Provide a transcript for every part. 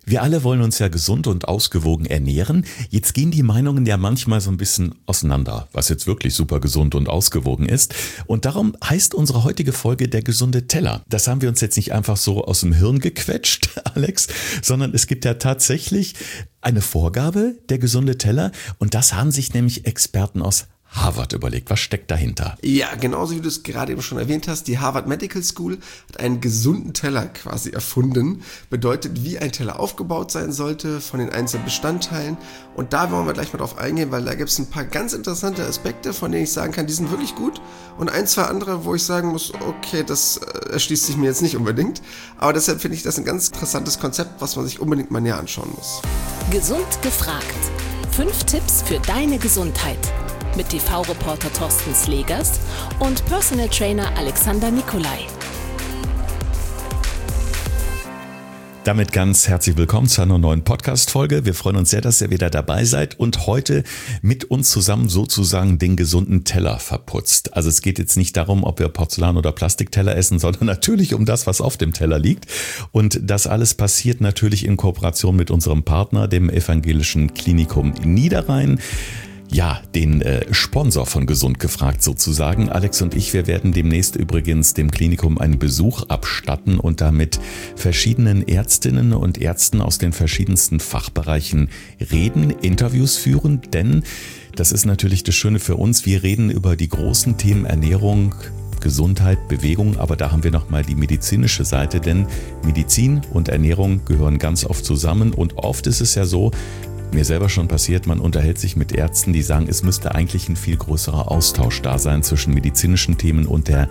Wir alle wollen uns ja gesund und ausgewogen ernähren. Jetzt gehen die Meinungen ja manchmal so ein bisschen auseinander, was jetzt wirklich super gesund und ausgewogen ist. Und darum heißt unsere heutige Folge der gesunde Teller. Das haben wir uns jetzt nicht einfach so aus dem Hirn gequetscht, Alex, sondern es gibt ja tatsächlich eine Vorgabe, der gesunde Teller. Und das haben sich nämlich Experten aus Harvard überlegt. Was steckt dahinter? Ja, genauso wie du es gerade eben schon erwähnt hast, die Harvard Medical School hat einen gesunden Teller quasi erfunden. Bedeutet, wie ein Teller aufgebaut sein sollte von den einzelnen Bestandteilen. Und da wollen wir gleich mal drauf eingehen, weil da gibt es ein paar ganz interessante Aspekte, von denen ich sagen kann, die sind wirklich gut. Und ein, zwei andere, wo ich sagen muss, okay, das erschließt sich mir jetzt nicht unbedingt. Aber deshalb finde ich das ein ganz interessantes Konzept, was man sich unbedingt mal näher anschauen muss. Gesund gefragt. 5 Tipps für deine Gesundheit. Mit TV-Reporter Thorsten Slegers und Personal Trainer Alexander Nikolai. Damit ganz herzlich willkommen zu einer neuen Podcast-Folge. Wir freuen uns sehr, dass ihr wieder dabei seid und heute mit uns zusammen sozusagen den gesunden Teller verputzt. Also es geht jetzt nicht darum, ob wir Porzellan- oder Plastikteller essen, sondern natürlich um das, was auf dem Teller liegt. Und das alles passiert natürlich in Kooperation mit unserem Partner, dem Evangelischen Klinikum Niederrhein. Ja, den Sponsor von Gesund gefragt sozusagen. Alex und ich, wir werden demnächst übrigens dem Klinikum einen Besuch abstatten und damit verschiedenen Ärztinnen und Ärzten aus den verschiedensten Fachbereichen reden, Interviews führen, denn das ist natürlich das Schöne für uns. Wir reden über die großen Themen Ernährung, Gesundheit, Bewegung, aber da haben wir nochmal die medizinische Seite, denn Medizin und Ernährung gehören ganz oft zusammen und oft ist es ja so, mir selber schon passiert, man unterhält sich mit Ärzten, die sagen, es müsste eigentlich ein viel größerer Austausch da sein zwischen medizinischen Themen und der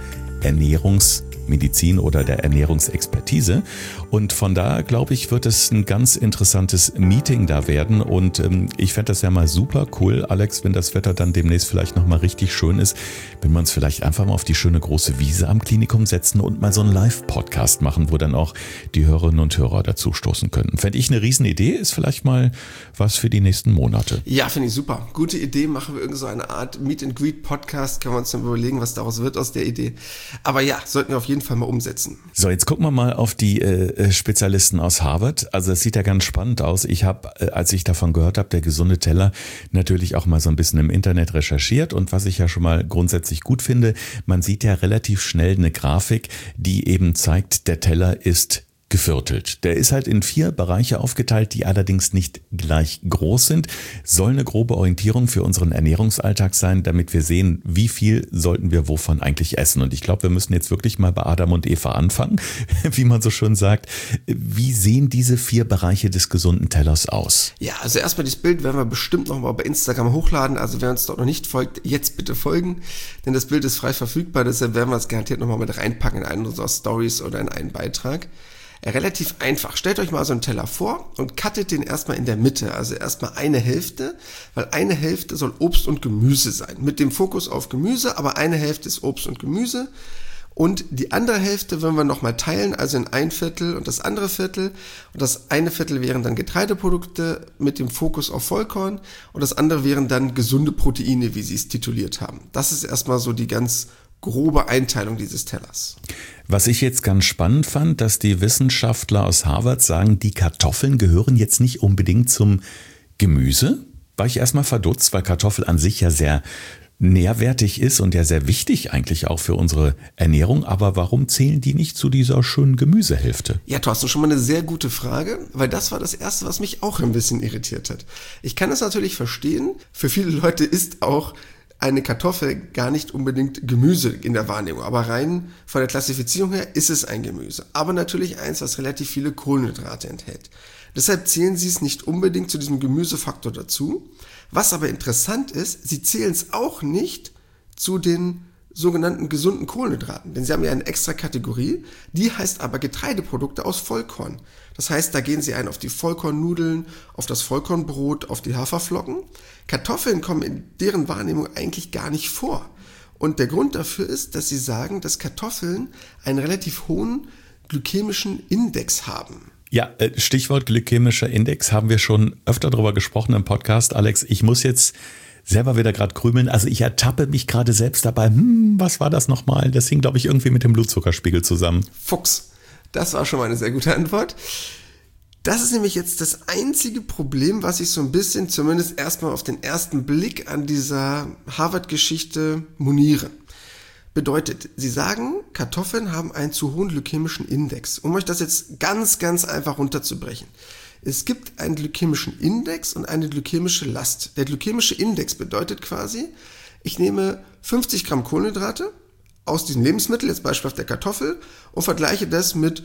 Ernährungsmedizin oder der Ernährungsexpertise. Und von daher, glaube ich, wird es ein ganz interessantes Meeting da werden. Und ich fände das ja mal super cool, Alex, wenn das Wetter dann demnächst vielleicht nochmal richtig schön ist, wenn wir uns vielleicht einfach mal auf die schöne große Wiese am Klinikum setzen und mal so einen Live-Podcast machen, wo dann auch die Hörerinnen und Hörer dazu stoßen könnten. Fände ich eine Riesenidee, ist vielleicht mal was für die nächsten Monate. Ja, finde ich super. Gute Idee, machen wir irgend so eine Art Meet-and-Greet-Podcast, können wir uns dann überlegen, was daraus wird aus der Idee. Aber ja, sollten wir auf jeden Fall mal umsetzen. So, jetzt gucken wir mal auf die Spezialisten aus Harvard. Also es sieht ja ganz spannend aus. Ich habe, als ich davon gehört habe, der gesunde Teller, natürlich auch mal so ein bisschen im Internet recherchiert. Und was ich ja schon mal grundsätzlich gut finde, man sieht ja relativ schnell eine Grafik, die eben zeigt, der Teller ist geviertelt. Der ist halt in 4 Bereiche aufgeteilt, die allerdings nicht gleich groß sind. Soll eine grobe Orientierung für unseren Ernährungsalltag sein, damit wir sehen, wie viel sollten wir wovon eigentlich essen. Und ich glaube, wir müssen jetzt wirklich mal bei Adam und Eva anfangen, wie man so schön sagt. Wie sehen diese 4 Bereiche des gesunden Tellers aus? Ja, also erstmal das Bild werden wir bestimmt noch mal bei Instagram hochladen. Also wer uns dort noch nicht folgt, jetzt bitte folgen, denn das Bild ist frei verfügbar. Deshalb werden wir es garantiert noch mal mit reinpacken in einen unserer Stories oder in einen Beitrag. Relativ einfach. Stellt euch mal so einen Teller vor und cuttet den erstmal in der Mitte. Also erstmal eine Hälfte, weil eine Hälfte soll Obst und Gemüse sein. Mit dem Fokus auf Gemüse, aber eine Hälfte ist Obst und Gemüse. Und die andere Hälfte wollen wir nochmal teilen, also in ein Viertel und das andere Viertel. Und das eine Viertel wären dann Getreideprodukte mit dem Fokus auf Vollkorn. Und das andere wären dann gesunde Proteine, wie sie es tituliert haben. Das ist erstmal so die ganz grobe Einteilung dieses Tellers. Was ich jetzt ganz spannend fand, dass die Wissenschaftler aus Harvard sagen, die Kartoffeln gehören jetzt nicht unbedingt zum Gemüse. War ich erstmal verdutzt, weil Kartoffel an sich ja sehr nährwertig ist und ja sehr wichtig eigentlich auch für unsere Ernährung. Aber warum zählen die nicht zu dieser schönen Gemüsehälfte? Ja, Thorsten, schon mal eine sehr gute Frage, weil das war das Erste, was mich auch ein bisschen irritiert hat. Ich kann es natürlich verstehen, für viele Leute ist auch eine Kartoffel gar nicht unbedingt Gemüse in der Wahrnehmung, aber rein von der Klassifizierung her ist es ein Gemüse. Aber natürlich eins, was relativ viele Kohlenhydrate enthält. Deshalb zählen sie es nicht unbedingt zu diesem Gemüsefaktor dazu. Was aber interessant ist, sie zählen es auch nicht zu den sogenannten gesunden Kohlenhydraten, denn sie haben ja eine extra Kategorie, die heißt aber Getreideprodukte aus Vollkorn. Das heißt, da gehen sie ein auf die Vollkornnudeln, auf das Vollkornbrot, auf die Haferflocken. Kartoffeln kommen in deren Wahrnehmung eigentlich gar nicht vor. Und der Grund dafür ist, dass sie sagen, dass Kartoffeln einen relativ hohen glykämischen Index haben. Ja, Stichwort glykämischer Index haben wir schon öfter drüber gesprochen im Podcast. Alex, ich muss jetzt selber wieder gerade krümeln. Also ich ertappe mich gerade selbst dabei. Was war das nochmal? Das hing, glaube ich, irgendwie mit dem Blutzuckerspiegel zusammen. Fuchs. Das war schon mal eine sehr gute Antwort. Das ist nämlich jetzt das einzige Problem, was ich so ein bisschen, zumindest erstmal auf den ersten Blick an dieser Harvard-Geschichte moniere. Bedeutet, sie sagen, Kartoffeln haben einen zu hohen glykämischen Index. Um euch das jetzt ganz, ganz einfach runterzubrechen. Es gibt einen glykämischen Index und eine glykämische Last. Der glykämische Index bedeutet quasi, ich nehme 50 Gramm Kohlenhydrate aus diesem Lebensmittel, jetzt beispielsweise der Kartoffel, und vergleiche das mit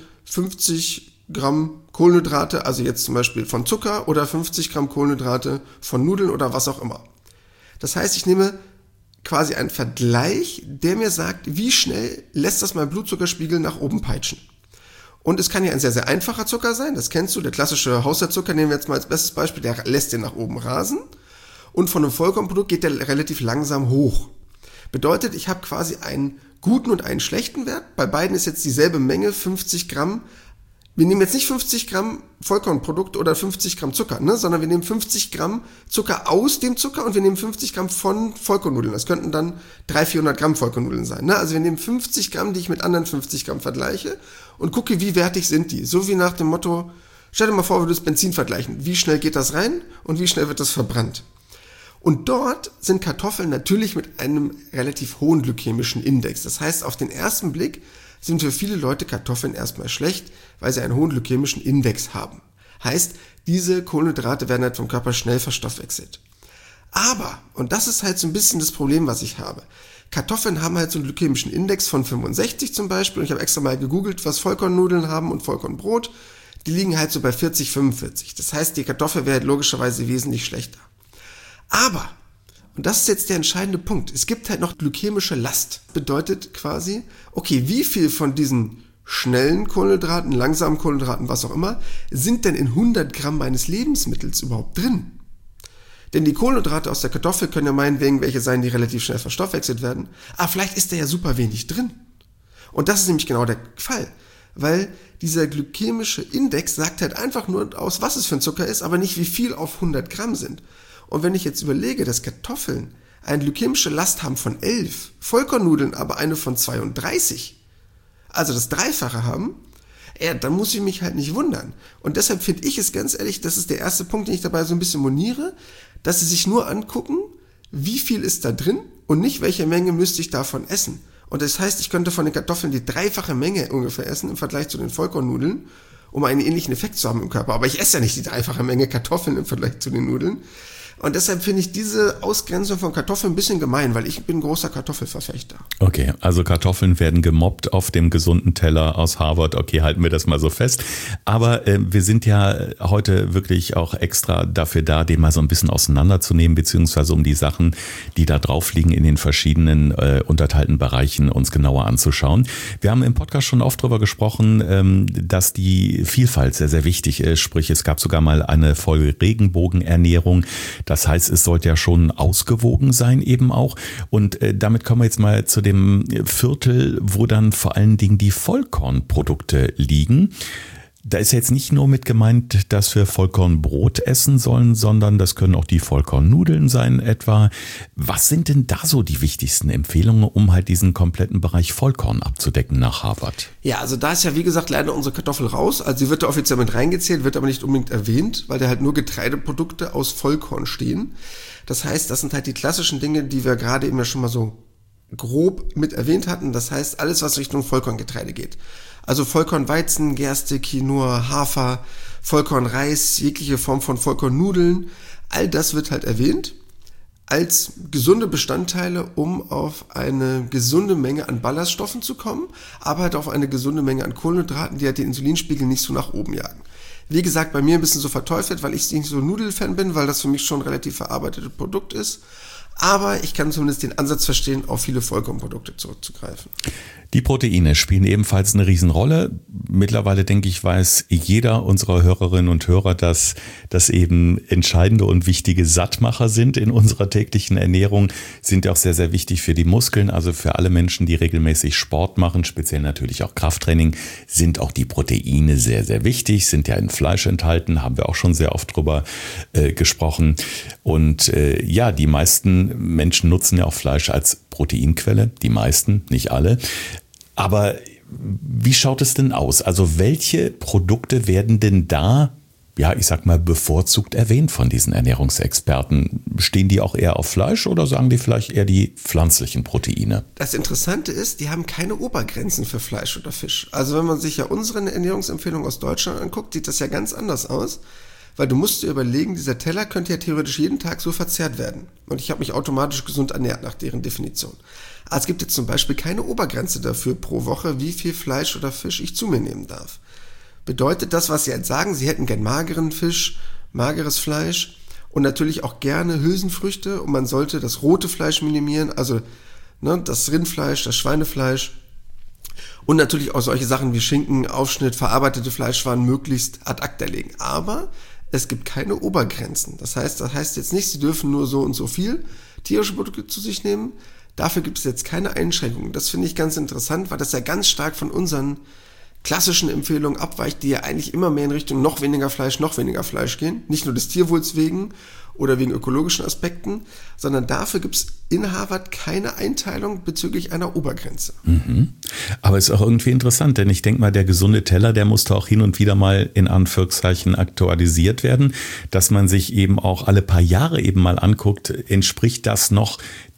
50 Gramm Kohlenhydrate, also jetzt zum Beispiel von Zucker oder 50 Gramm Kohlenhydrate von Nudeln oder was auch immer. Das heißt, ich nehme quasi einen Vergleich, der mir sagt, wie schnell lässt das mein Blutzuckerspiegel nach oben peitschen. Und es kann ja ein sehr, sehr einfacher Zucker sein, das kennst du, der klassische Haushaltszucker, nehmen wir jetzt mal als bestes Beispiel, der lässt den nach oben rasen. Und von einem Vollkornprodukt geht der relativ langsam hoch. Bedeutet, ich habe quasi einen guten und einen schlechten Wert. Bei beiden ist jetzt dieselbe Menge, 50 Gramm. Wir nehmen jetzt nicht 50 Gramm Vollkornprodukt oder 50 Gramm Zucker, sondern wir nehmen 50 Gramm Zucker aus dem Zucker und wir nehmen 50 Gramm von Vollkornnudeln. Das könnten dann 300-400 Gramm Vollkornnudeln sein. Also wir nehmen 50 Gramm, die ich mit anderen 50 Gramm vergleiche und gucke, wie wertig sind die. So wie nach dem Motto, stell dir mal vor, wir würden das Benzin vergleichen. Wie schnell geht das rein und wie schnell wird das verbrannt? Und dort sind Kartoffeln natürlich mit einem relativ hohen glykämischen Index. Das heißt, auf den ersten Blick sind für viele Leute Kartoffeln erstmal schlecht, weil sie einen hohen glykämischen Index haben. Heißt, diese Kohlenhydrate werden halt vom Körper schnell verstoffwechselt. Aber, und das ist halt so ein bisschen das Problem, was ich habe, Kartoffeln haben halt so einen glykämischen Index von 65 zum Beispiel. Und ich habe extra mal gegoogelt, was Vollkornnudeln haben und Vollkornbrot. Die liegen halt so bei 40, 45. Das heißt, die Kartoffel wäre halt logischerweise wesentlich schlechter. Aber, und das ist jetzt der entscheidende Punkt, es gibt halt noch glykämische Last. Bedeutet quasi, okay, wie viel von diesen schnellen Kohlenhydraten, langsamen Kohlenhydraten, was auch immer, sind denn in 100 Gramm meines Lebensmittels überhaupt drin? Denn die Kohlenhydrate aus der Kartoffel können ja meinetwegen welche sein, die relativ schnell verstoffwechselt werden. Aber vielleicht ist da ja super wenig drin. Und das ist nämlich genau der Fall. Weil dieser glykämische Index sagt halt einfach nur aus, was es für ein Zucker ist, aber nicht wie viel auf 100 Gramm sind. Und wenn ich jetzt überlege, dass Kartoffeln eine glykämische Last haben von 11, Vollkornnudeln aber eine von 32, also das Dreifache haben, dann muss ich mich halt nicht wundern. Und deshalb finde ich es ganz ehrlich, das ist der erste Punkt, den ich dabei so ein bisschen moniere, dass sie sich nur angucken, wie viel ist da drin und nicht, welche Menge müsste ich davon essen. Und das heißt, ich könnte von den Kartoffeln die dreifache Menge ungefähr essen im Vergleich zu den Vollkornnudeln, um einen ähnlichen Effekt zu haben im Körper. Aber ich esse ja nicht die dreifache Menge Kartoffeln im Vergleich zu den Nudeln. Und deshalb finde ich diese Ausgrenzung von Kartoffeln ein bisschen gemein, weil ich bin großer Kartoffelverfechter. Okay, also Kartoffeln werden gemobbt auf dem gesunden Teller aus Harvard. Okay, halten wir das mal so fest. Aber wir sind ja heute wirklich auch extra dafür da, den mal so ein bisschen auseinanderzunehmen, beziehungsweise um die Sachen, die da drauf liegen, in den verschiedenen unterteilten Bereichen uns genauer anzuschauen. Wir haben im Podcast schon oft darüber gesprochen, dass die Vielfalt sehr, sehr wichtig ist. Sprich, es gab sogar mal eine Folge Regenbogenernährung. Das heißt, es sollte ja schon ausgewogen sein eben auch. Und damit kommen wir jetzt mal zu dem Viertel, wo dann vor allen Dingen die Vollkornprodukte liegen. Da ist jetzt nicht nur mit gemeint, dass wir Vollkornbrot essen sollen, sondern das können auch die Vollkornnudeln sein etwa. Was sind denn da so die wichtigsten Empfehlungen, um halt diesen kompletten Bereich Vollkorn abzudecken nach Harvard? Ja, also da ist ja wie gesagt leider unsere Kartoffel raus. Also sie wird da offiziell mit reingezählt, wird aber nicht unbedingt erwähnt, weil da halt nur Getreideprodukte aus Vollkorn stehen. Das heißt, das sind halt die klassischen Dinge, die wir gerade eben ja schon mal so grob mit erwähnt hatten. Das heißt, alles, was Richtung Vollkorngetreide geht. Also Vollkornweizen, Gerste, Quinoa, Hafer, Vollkornreis, jegliche Form von Vollkornnudeln, all das wird halt erwähnt als gesunde Bestandteile, um auf eine gesunde Menge an Ballaststoffen zu kommen, aber halt auf eine gesunde Menge an Kohlenhydraten, die halt den Insulinspiegel nicht so nach oben jagen. Wie gesagt, bei mir ein bisschen so verteufelt, weil ich nicht so Nudelfan bin, weil das für mich schon ein relativ verarbeitetes Produkt ist. Aber ich kann zumindest den Ansatz verstehen, auf viele Vollkornprodukte zurückzugreifen. Die Proteine spielen ebenfalls eine Riesenrolle. Mittlerweile, denke ich, weiß jeder unserer Hörerinnen und Hörer, dass das eben entscheidende und wichtige Sattmacher sind in unserer täglichen Ernährung, sind auch sehr, sehr wichtig für die Muskeln. Also für alle Menschen, die regelmäßig Sport machen, speziell natürlich auch Krafttraining, sind auch die Proteine sehr, sehr wichtig, sind ja in Fleisch enthalten, haben wir auch schon sehr oft drüber gesprochen. Und ja, die meisten Menschen nutzen ja auch Fleisch als Proteinquelle, die meisten, nicht alle. Aber wie schaut es denn aus? Also welche Produkte werden denn da ja, ich sag mal, bevorzugt erwähnt von diesen Ernährungsexperten? Stehen die auch eher auf Fleisch oder sagen die vielleicht eher die pflanzlichen Proteine? Das Interessante ist, die haben keine Obergrenzen für Fleisch oder Fisch. Also wenn man sich ja unsere Ernährungsempfehlungen aus Deutschland anguckt, sieht das ja ganz anders aus. Weil du musst dir überlegen, dieser Teller könnte ja theoretisch jeden Tag so verzehrt werden. Und ich habe mich automatisch gesund ernährt nach deren Definition. Aber es gibt jetzt zum Beispiel keine Obergrenze dafür pro Woche, wie viel Fleisch oder Fisch ich zu mir nehmen darf. Bedeutet das, was sie jetzt sagen, sie hätten gern mageren Fisch, mageres Fleisch und natürlich auch gerne Hülsenfrüchte und man sollte das rote Fleisch minimieren, also das Rindfleisch, das Schweinefleisch und natürlich auch solche Sachen wie Schinken, Aufschnitt, verarbeitete Fleischwaren möglichst ad acta legen. Aber es gibt keine Obergrenzen. Das heißt jetzt nicht, sie dürfen nur so und so viel tierische Produkte zu sich nehmen. Dafür gibt es jetzt keine Einschränkungen. Das finde ich ganz interessant, weil das ja ganz stark von unseren klassischen Empfehlungen abweicht, die ja eigentlich immer mehr in Richtung noch weniger Fleisch gehen. Nicht nur des Tierwohls wegen oder wegen ökologischen Aspekten, sondern dafür gibt es in Harvard keine Einteilung bezüglich einer Obergrenze. Aber ist auch irgendwie interessant, denn ich denke mal, der gesunde Teller, der musste auch hin und wieder mal in Anführungszeichen aktualisiert werden, dass man sich eben auch alle paar Jahre eben mal anguckt, entspricht das noch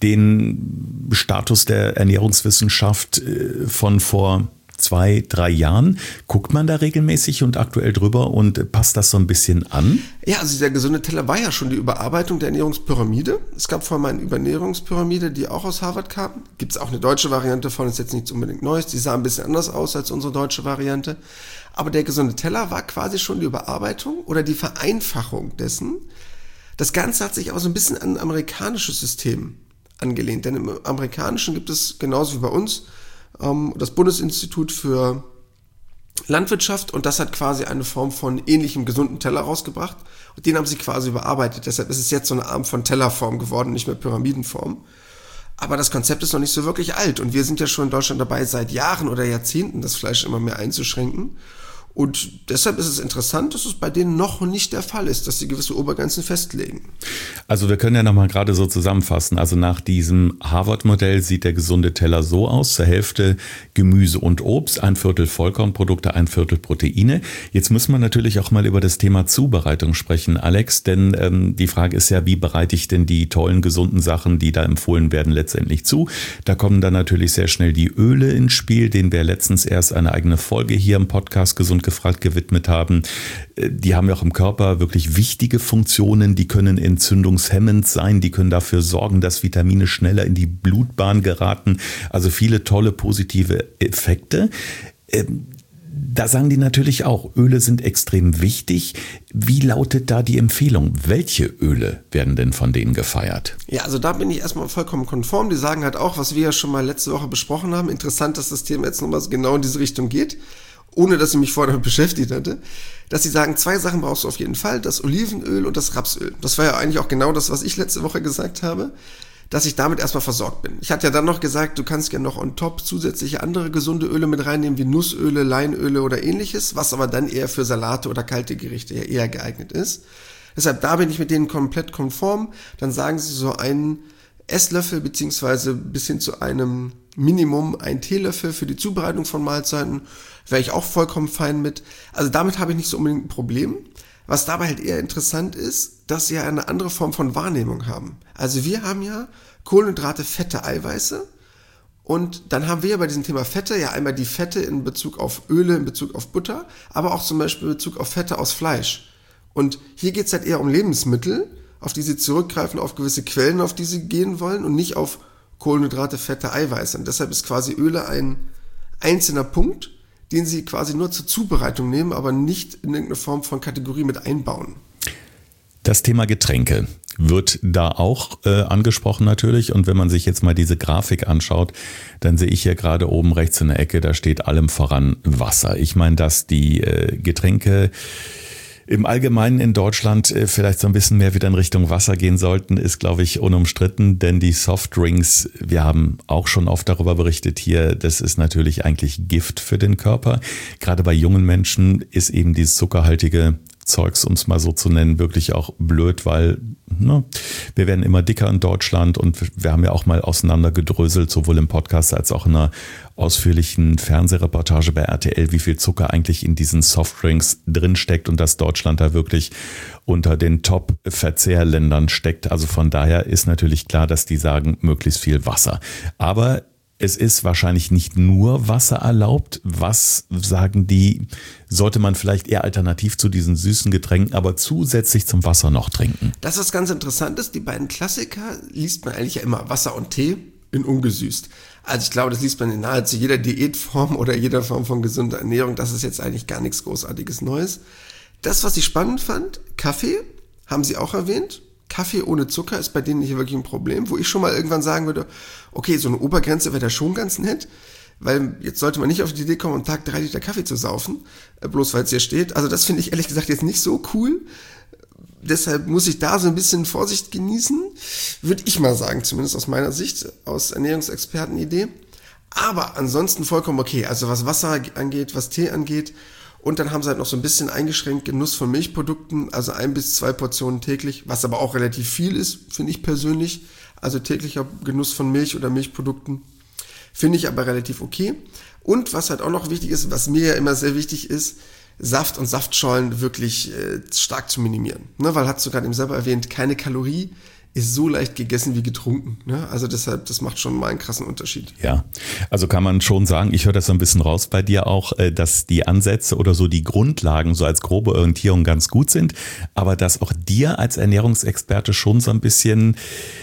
den Status der Ernährungswissenschaft von vor 2-3 Jahren? Guckt man da regelmäßig und aktuell drüber und passt das so ein bisschen an? Ja, also der gesunde Teller war ja schon die Überarbeitung der Ernährungspyramide. Es gab vorher mal eine Überernährungspyramide, die auch aus Harvard kam. Gibt es auch eine deutsche Variante von, ist jetzt nichts unbedingt Neues. Die sah ein bisschen anders aus als unsere deutsche Variante. Aber der gesunde Teller war quasi schon die Überarbeitung oder die Vereinfachung dessen. Das Ganze hat sich aber so ein bisschen an ein amerikanisches System angelehnt. Denn im amerikanischen gibt es genauso wie bei uns das Bundesinstitut für Landwirtschaft und das hat quasi eine Form von ähnlichem gesunden Teller rausgebracht und den haben sie quasi überarbeitet. Deshalb ist es jetzt so eine Art von Tellerform geworden, nicht mehr Pyramidenform. Aber das Konzept ist noch nicht so wirklich alt und wir sind ja schon in Deutschland dabei, seit Jahren oder Jahrzehnten das Fleisch immer mehr einzuschränken. Und deshalb ist es interessant, dass es bei denen noch nicht der Fall ist, dass sie gewisse Obergrenzen festlegen. Also wir können ja nochmal gerade so zusammenfassen. Also nach diesem Harvard-Modell sieht der gesunde Teller so aus. Zur Hälfte Gemüse und Obst, 1/4 Vollkornprodukte, 1/4 Proteine. Jetzt muss man natürlich auch mal über das Thema Zubereitung sprechen, Alex. Denn die Frage ist ja, wie bereite ich denn die tollen, gesunden Sachen, die da empfohlen werden, letztendlich zu? Da kommen dann natürlich sehr schnell die Öle ins Spiel, denen wir letztens erst eine eigene Folge hier im Podcast Gesund gefragt gewidmet haben. Die haben ja auch im Körper wirklich wichtige Funktionen, die können entzündungshemmend sein, die können dafür sorgen, dass Vitamine schneller in die Blutbahn geraten, also viele tolle positive Effekte. Da sagen die natürlich auch, Öle sind extrem wichtig. Wie lautet da die Empfehlung? Welche Öle werden denn von denen gefeiert? Ja, also da bin ich erstmal vollkommen konform. Die sagen halt auch, was wir ja schon mal letzte Woche besprochen haben. Interessant, dass das Thema jetzt nochmal genau in diese Richtung geht, ohne dass ich mich vorher damit beschäftigt hatte, dass sie sagen, 2 Sachen brauchst du auf jeden Fall, das Olivenöl und das Rapsöl. Das war ja eigentlich auch genau das, was ich letzte Woche gesagt habe, dass ich damit erstmal versorgt bin. Ich hatte ja dann noch gesagt, du kannst gerne noch on top zusätzliche andere gesunde Öle mit reinnehmen, wie Nussöle, Leinöle oder ähnliches, was aber dann eher für Salate oder kalte Gerichte eher geeignet ist. Deshalb, da bin ich mit denen komplett konform. Dann sagen sie so einen Esslöffel beziehungsweise bis hin zu einem Minimum 1 Teelöffel für die Zubereitung von Mahlzeiten, wäre ich auch vollkommen fein mit. Also damit habe ich nicht so unbedingt ein Problem. Was dabei halt eher interessant ist, dass sie ja eine andere Form von Wahrnehmung haben. Also wir haben ja Kohlenhydrate, Fette, Eiweiße und dann haben wir ja bei diesem Thema Fette ja einmal die Fette in Bezug auf Öle, in Bezug auf Butter, aber auch zum Beispiel in Bezug auf Fette aus Fleisch. Und hier geht es halt eher um Lebensmittel, auf die sie zurückgreifen, auf gewisse Quellen, auf die sie gehen wollen und nicht auf Kohlenhydrate, Fette, Eiweiße. Und deshalb ist quasi Öle ein einzelner Punkt, den sie quasi nur zur Zubereitung nehmen, aber nicht in irgendeine Form von Kategorie mit einbauen. Das Thema Getränke wird da auch angesprochen natürlich. Und wenn man sich jetzt mal diese Grafik anschaut, dann sehe ich hier gerade oben rechts in der Ecke, da steht allem voran Wasser. Ich meine, dass die Getränke im Allgemeinen in Deutschland vielleicht so ein bisschen mehr wieder in Richtung Wasser gehen sollten, ist, glaube ich, unumstritten, denn die Softdrinks, wir haben auch schon oft darüber berichtet hier, das ist natürlich eigentlich Gift für den Körper. Gerade bei jungen Menschen ist eben dieses zuckerhaltige Zeugs, um es mal so zu nennen, wirklich auch blöd, weil wir werden immer dicker in Deutschland und wir haben ja auch mal auseinandergedröselt, sowohl im Podcast als auch in einer ausführlichen Fernsehreportage bei RTL, wie viel Zucker eigentlich in diesen Softdrinks drinsteckt und dass Deutschland da wirklich unter den Top-Verzehrländern steckt. Also von daher ist natürlich klar, dass die sagen, möglichst viel Wasser. Aber es ist wahrscheinlich nicht nur Wasser erlaubt. Was sagen die, sollte man vielleicht eher alternativ zu diesen süßen Getränken, aber zusätzlich zum Wasser noch trinken? Das, was ganz interessant ist, die beiden Klassiker liest man eigentlich ja immer, Wasser und Tee in ungesüßt. Also ich glaube, das liest man in nahezu jeder Diätform oder jeder Form von gesunder Ernährung. Das ist jetzt eigentlich gar nichts Großartiges Neues. Das, was ich spannend fand, Kaffee, haben Sie auch erwähnt. Kaffee ohne Zucker ist bei denen nicht wirklich ein Problem, wo ich schon mal irgendwann sagen würde, okay, so eine Obergrenze wäre da schon ganz nett, weil jetzt sollte man nicht auf die Idee kommen, am Tag 3 Liter Kaffee zu saufen, bloß weil es hier steht. Also das finde ich ehrlich gesagt jetzt nicht so cool. Deshalb muss ich da so ein bisschen Vorsicht genießen, würde ich mal sagen, zumindest aus meiner Sicht, aus Ernährungsexpertenidee. Aber ansonsten vollkommen okay, also was Wasser angeht, was Tee angeht. Und dann haben sie halt noch so ein bisschen eingeschränkt Genuss von Milchprodukten, also 1 bis 2 Portionen täglich, was aber auch relativ viel ist, finde ich persönlich. Also täglicher Genuss von Milch oder Milchprodukten finde ich aber relativ okay. Und was halt auch noch wichtig ist, was mir ja immer sehr wichtig ist, Saft und Saftschorlen wirklich stark zu minimieren. Ne, weil, hast du gerade eben selber erwähnt, keine Kalorie ist so leicht gegessen wie getrunken. Ne? Also deshalb, das macht schon mal einen krassen Unterschied. Ja, also kann man schon sagen, ich höre das so ein bisschen raus bei dir auch, dass die Ansätze oder so die Grundlagen so als grobe Orientierung ganz gut sind, aber dass auch dir als Ernährungsexperte schon so ein bisschen,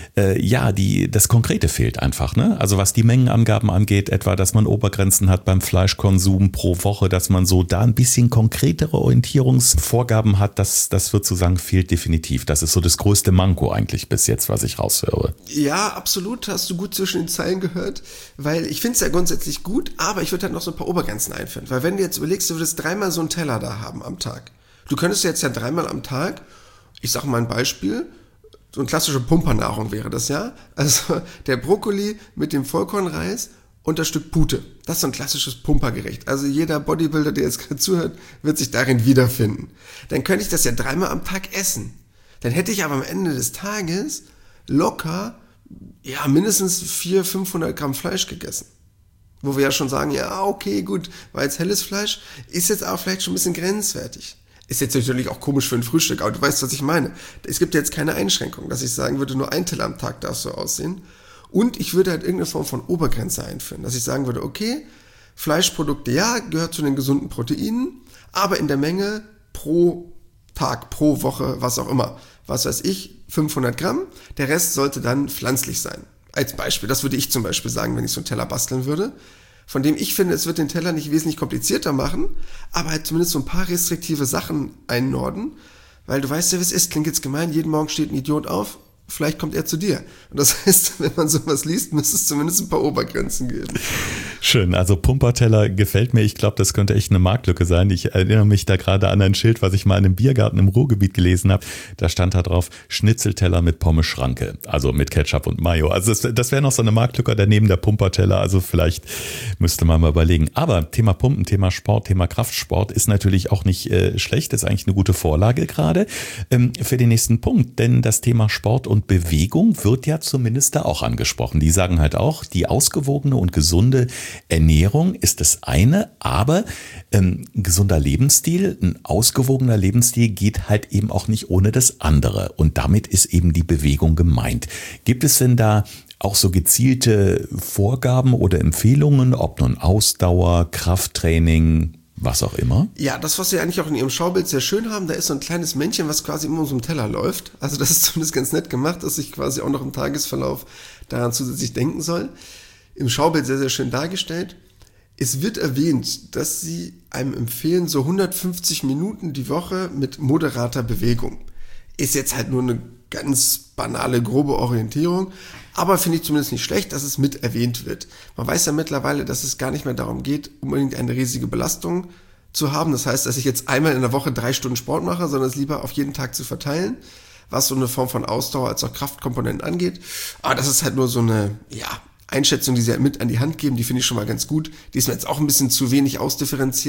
das Konkrete fehlt einfach. Ne? Also was die Mengenangaben angeht, etwa, dass man Obergrenzen hat beim Fleischkonsum pro Woche, dass man so da ein bisschen konkretere Orientierungsvorgaben hat, das wird sozusagen fehlt definitiv. Das ist so das größte Manko eigentlich bis jetzt, was ich raushöre. Ja, absolut, hast du gut zwischen den Zeilen gehört, weil ich finde es ja grundsätzlich gut, aber ich würde halt noch so ein paar Obergrenzen einführen, weil wenn du jetzt überlegst, du würdest 3-mal so einen Teller da haben am Tag. Du könntest jetzt ja 3-mal am Tag, ich sag mal ein Beispiel, so eine klassische Pumpernahrung wäre das ja, also der Brokkoli mit dem Vollkornreis und das Stück Pute. Das ist so ein klassisches Pumpergericht. Also jeder Bodybuilder, der jetzt gerade zuhört, wird sich darin wiederfinden. Dann könnte ich das ja 3-mal am Tag essen. Dann hätte ich aber am Ende des Tages locker, ja, mindestens 400-500 Gramm Fleisch gegessen. Wo wir ja schon sagen, ja, okay, gut, war jetzt helles Fleisch, ist jetzt auch vielleicht schon ein bisschen grenzwertig. Ist jetzt natürlich auch komisch für ein Frühstück, aber du weißt, was ich meine. Es gibt jetzt keine Einschränkung, dass ich sagen würde, nur ein Teller am Tag darf so aussehen. Und ich würde halt irgendeine Form von Obergrenze einführen, dass ich sagen würde, okay, Fleischprodukte, ja, gehört zu den gesunden Proteinen, aber in der Menge pro Tag, pro Woche, was auch immer. Was weiß ich, 500 Gramm, der Rest sollte dann pflanzlich sein. Als Beispiel, das würde ich zum Beispiel sagen, wenn ich so einen Teller basteln würde, von dem ich finde, es wird den Teller nicht wesentlich komplizierter machen, aber halt zumindest so ein paar restriktive Sachen einnorden, weil du weißt ja, wie es ist, klingt jetzt gemein, jeden Morgen steht ein Idiot auf, vielleicht kommt er zu dir. Und das heißt, wenn man sowas liest, müsste es zumindest ein paar Obergrenzen geben. Schön, also Pumperteller gefällt mir. Ich glaube, das könnte echt eine Marktlücke sein. Ich erinnere mich da gerade an ein Schild, was ich mal in einem Biergarten im Ruhrgebiet gelesen habe. Da stand da drauf, Schnitzelteller mit Pommes-Schranke, also mit Ketchup und Mayo. Also das wäre noch so eine Marktlücke daneben der Pumperteller. Also vielleicht müsste man mal überlegen. Aber Thema Pumpen, Thema Sport, Thema Kraftsport ist natürlich auch nicht schlecht. Ist eigentlich eine gute Vorlage gerade für den nächsten Punkt. Denn das Thema Sport und Bewegung wird ja zumindest da auch angesprochen. Die sagen halt auch, die ausgewogene und gesunde Ernährung ist das eine, aber gesunder Lebensstil, ein ausgewogener Lebensstil geht halt eben auch nicht ohne das andere. Und damit ist eben die Bewegung gemeint. Gibt es denn da auch so gezielte Vorgaben oder Empfehlungen, ob nun Ausdauer, Krafttraining, was auch immer? Ja, das, was Sie eigentlich auch in Ihrem Schaubild sehr schön haben, da ist so ein kleines Männchen, was quasi immer um so einen Teller läuft. Also das ist zumindest ganz nett gemacht, dass ich quasi auch noch im Tagesverlauf daran zusätzlich denken soll. Im Schaubild sehr, sehr schön dargestellt. Es wird erwähnt, dass Sie einem empfehlen, so 150 Minuten die Woche mit moderater Bewegung. Ist jetzt halt nur eine ganz banale, grobe Orientierung, aber finde ich zumindest nicht schlecht, dass es mit erwähnt wird. Man weiß ja mittlerweile, dass es gar nicht mehr darum geht, unbedingt eine riesige Belastung zu haben. Das heißt, dass ich jetzt einmal in der Woche 3 Stunden Sport mache, sondern es lieber auf jeden Tag zu verteilen, was so eine Form von Ausdauer als auch Kraftkomponenten angeht. Aber das ist halt nur so eine, Einschätzung, die sie halt mit an die Hand geben, die finde ich schon mal ganz gut. Die ist mir jetzt auch ein bisschen zu wenig ausdifferenziert.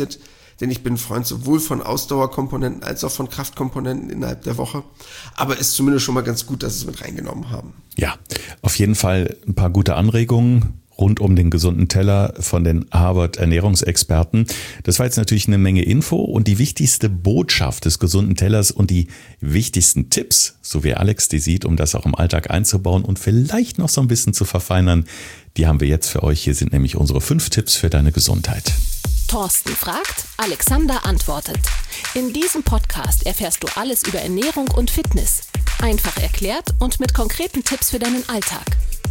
denn ich bin Freund sowohl von Ausdauerkomponenten als auch von Kraftkomponenten innerhalb der Woche. Aber ist zumindest schon mal ganz gut, dass sie es mit reingenommen haben. Ja, auf jeden Fall ein paar gute Anregungen rund um den gesunden Teller von den Harvard-Ernährungsexperten. Das war jetzt natürlich eine Menge Info und die wichtigste Botschaft des gesunden Tellers und die wichtigsten Tipps, so wie Alex die sieht, um das auch im Alltag einzubauen und vielleicht noch so ein bisschen zu verfeinern, die haben wir jetzt für euch. Hier sind nämlich unsere 5 Tipps für deine Gesundheit. Thorsten fragt, Alexander antwortet. In diesem Podcast erfährst du alles über Ernährung und Fitness. Einfach erklärt und mit konkreten Tipps für deinen Alltag.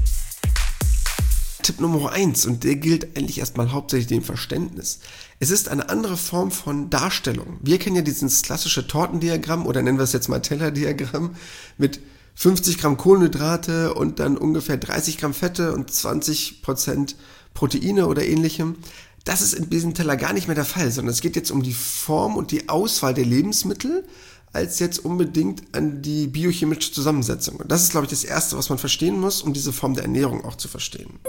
Tipp Nummer 1, und der gilt eigentlich erstmal hauptsächlich dem Verständnis. Es ist eine andere Form von Darstellung. Wir kennen ja dieses klassische Tortendiagramm oder nennen wir es jetzt mal Tellerdiagramm mit 50 Gramm Kohlenhydrate und dann ungefähr 30 Gramm Fette und 20% Proteine oder ähnlichem. Das ist in diesem Teller gar nicht mehr der Fall, sondern es geht jetzt um die Form und die Auswahl der Lebensmittel, als jetzt unbedingt an die biochemische Zusammensetzung. Und das ist, glaube ich, das Erste, was man verstehen muss, um diese Form der Ernährung auch zu verstehen.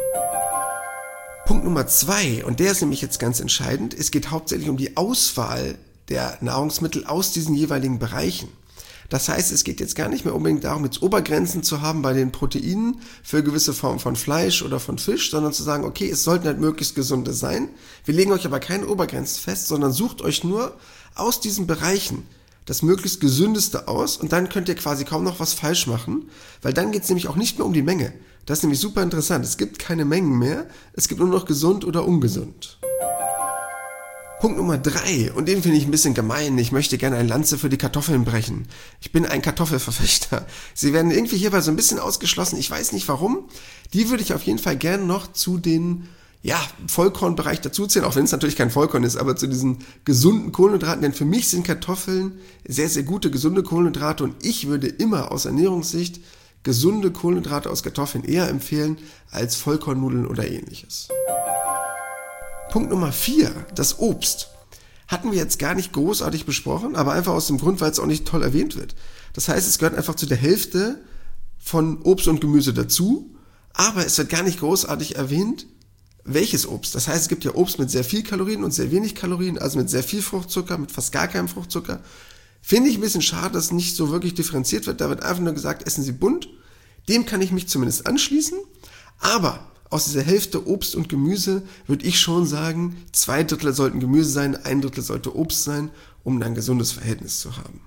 Punkt Nummer 2, und der ist nämlich jetzt ganz entscheidend, es geht hauptsächlich um die Auswahl der Nahrungsmittel aus diesen jeweiligen Bereichen. Das heißt, es geht jetzt gar nicht mehr unbedingt darum, jetzt Obergrenzen zu haben bei den Proteinen für gewisse Formen von Fleisch oder von Fisch, sondern zu sagen, okay, es sollten halt möglichst gesunde sein. Wir legen euch aber keine Obergrenzen fest, sondern sucht euch nur aus diesen Bereichen das möglichst gesündeste aus und dann könnt ihr quasi kaum noch was falsch machen, weil dann geht es nämlich auch nicht mehr um die Menge. Das ist nämlich super interessant. Es gibt keine Mengen mehr, es gibt nur noch gesund oder ungesund. Punkt Nummer 3, und den finde ich ein bisschen gemein. Ich möchte gerne eine Lanze für die Kartoffeln brechen. Ich bin ein Kartoffelverfechter. Sie werden irgendwie hierbei so ein bisschen ausgeschlossen. Ich weiß nicht warum. Die würde ich auf jeden Fall gerne noch zu den Vollkornbereich dazuzählen, auch wenn es natürlich kein Vollkorn ist, aber zu diesen gesunden Kohlenhydraten, denn für mich sind Kartoffeln sehr, sehr gute, gesunde Kohlenhydrate und ich würde immer aus Ernährungssicht gesunde Kohlenhydrate aus Kartoffeln eher empfehlen als Vollkornnudeln oder ähnliches. Punkt Nummer 4, das Obst. Hatten wir jetzt gar nicht großartig besprochen, aber einfach aus dem Grund, weil es auch nicht toll erwähnt wird. Das heißt, es gehört einfach zu der Hälfte von Obst und Gemüse dazu, aber es wird gar nicht großartig erwähnt, welches Obst. Das heißt, es gibt ja Obst mit sehr viel Kalorien und sehr wenig Kalorien, also mit sehr viel Fruchtzucker, mit fast gar keinem Fruchtzucker. Finde ich ein bisschen schade, dass nicht so wirklich differenziert wird. Da wird einfach nur gesagt, essen Sie bunt. Dem kann ich mich zumindest anschließen. Aber aus dieser Hälfte Obst und Gemüse würde ich schon sagen, 2/3 sollten Gemüse sein, 1/3 sollte Obst sein, um dann ein gesundes Verhältnis zu haben.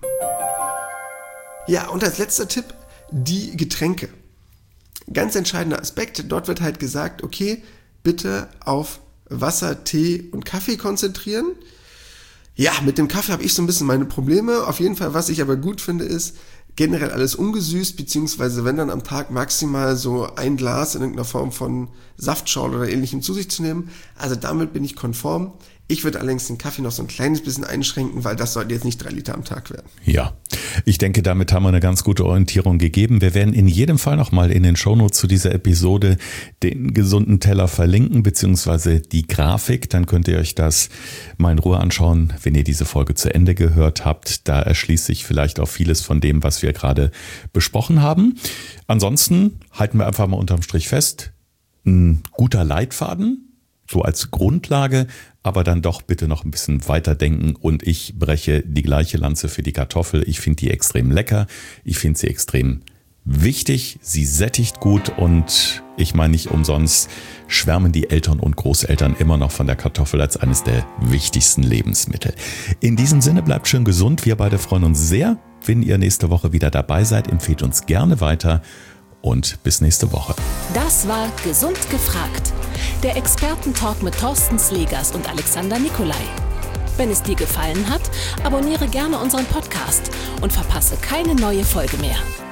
Ja, und als letzter Tipp, die Getränke. Ganz entscheidender Aspekt, dort wird halt gesagt, okay, bitte auf Wasser, Tee und Kaffee konzentrieren. Ja, mit dem Kaffee habe ich so ein bisschen meine Probleme. Auf jeden Fall, was ich aber gut finde, ist generell alles ungesüßt, beziehungsweise wenn dann am Tag maximal so ein Glas in irgendeiner Form von Saftschorle oder ähnlichem zu sich zu nehmen. Also damit bin ich konform. Ich würde allerdings den Kaffee noch so ein kleines bisschen einschränken, weil das sollte jetzt nicht 3 Liter am Tag werden. Ja, ich denke, damit haben wir eine ganz gute Orientierung gegeben. Wir werden in jedem Fall nochmal in den Shownotes zu dieser Episode den gesunden Teller verlinken, beziehungsweise die Grafik. Dann könnt ihr euch das mal in Ruhe anschauen, wenn ihr diese Folge zu Ende gehört habt. Da erschließt sich vielleicht auch vieles von dem, was wir gerade besprochen haben. Ansonsten halten wir einfach mal unterm Strich fest, ein guter Leitfaden, so als Grundlage, aber dann doch bitte noch ein bisschen weiterdenken und ich breche die gleiche Lanze für die Kartoffel. Ich finde die extrem lecker, ich finde sie extrem wichtig, sie sättigt gut und ich meine nicht umsonst schwärmen die Eltern und Großeltern immer noch von der Kartoffel als eines der wichtigsten Lebensmittel. In diesem Sinne bleibt schön gesund, wir beide freuen uns sehr, wenn ihr nächste Woche wieder dabei seid, empfehlt uns gerne weiter und bis nächste Woche. Das war Gesund gefragt. Der Experten-Talk mit Thorsten Slegers und Alexander Nikolai. Wenn es dir gefallen hat, abonniere gerne unseren Podcast und verpasse keine neue Folge mehr.